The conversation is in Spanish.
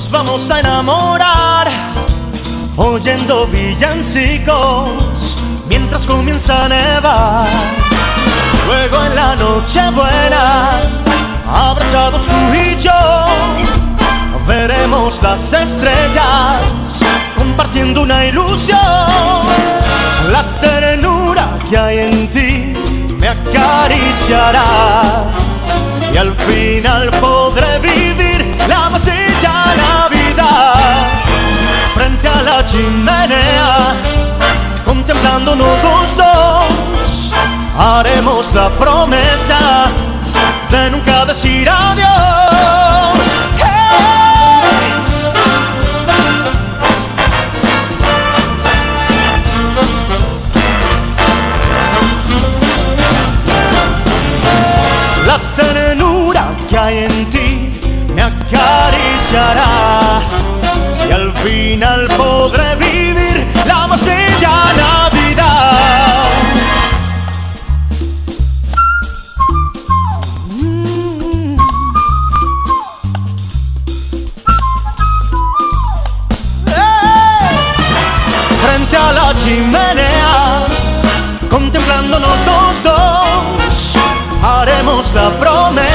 Nos vamos a enamorar oyendo villancicos mientras comienza a nevar. Luego en la noche buena, abrazados tú y yo, veremos las estrellas compartiendo una ilusión. La ternura que hay en ti me acariciará y al final podré vivir la más bella Navidad. Frente a la chimenea, contemplándonos los dos, haremos la promesa de nunca decir adiós. ¡Hey! La ternura que hay en ti me acariciará y al final podré vivir la más bella Navidad. Frente a la chimenea, contemplándonos los dos, haremos la promesa